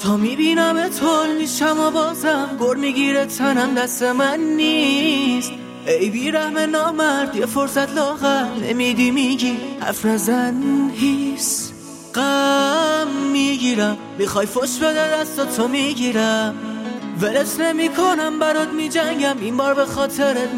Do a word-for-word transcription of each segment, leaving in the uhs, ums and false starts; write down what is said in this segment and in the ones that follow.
تا میبینم تول میشم و بازم گر میگیره تنم دست من نیست. ای بیرحم نامرد یه فرصت لاغر نمیدی میگی حرف نزن هیس. غم میگیرم میخوای فش بده دست تو میگیرم ولت نمی کنم برات میجنگم این بار به خاطرت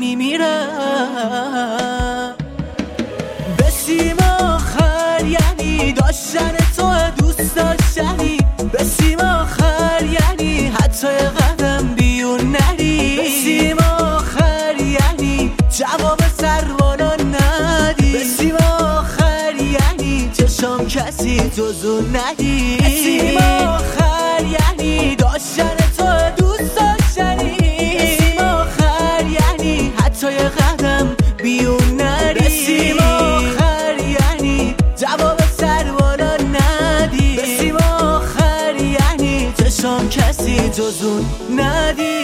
میمیرم. بسیم آخر یعنی داشتن تو دوست داشتنی. بسیم آخر یعنی حتی یه قدم بیون نری. بسیم آخر یعنی جواب سربالا ندی. بسیم آخر یعنی چشام کسی جزو ندی. بسیم آخر یعنی داشتن تو دوست داشتنی. بسیم آخر یعنی حتی یه قدم بیون نری. بسیم آخر یعنی جواب سربالا ندی. بسیم آخر یعنی چشام کسی جزو ندی.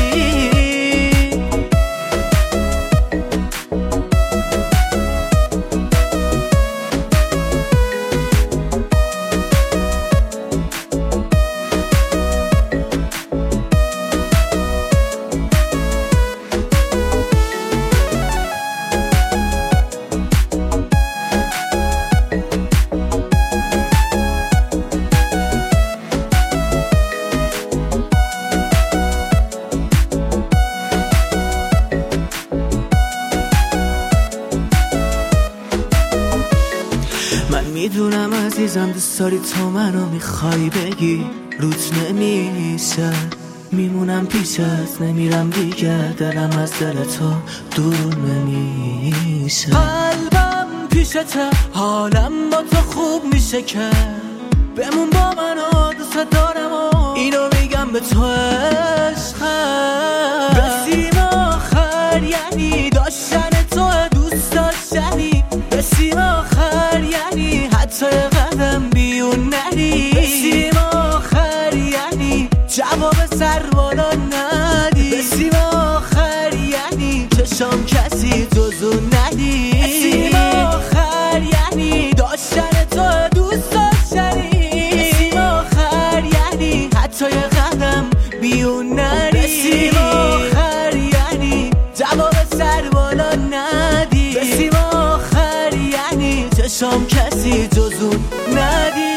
من میدونم عزیزم دوست داری تو منو میخوای بگی روت نمیشه. میمونم پیشت نمیرم دیگه دلم از دل تو دور نمیشه. قلبم پیشته حالم با تو خوب میشه که بمون با من و دوست دارم و اینو میگم به تو عشقم. بسیم آخر یعنی داشتن تو دوست داشتنی. بسیم آخر یعنی حتی قدم بیون نری. بسیم آخر یعنی جواب سربالا ندی. بسیم آخر یعنی چشام کسی جزو ندی. بسیم آخر یعنی داشتن تو دوست داشتنی. بسیم آخر یعنی حتی قدم بیون نری. بسیم آخر یعنی جواب سربالا ندی. بسیم آخر یعنی چشام کسی جزو ندی.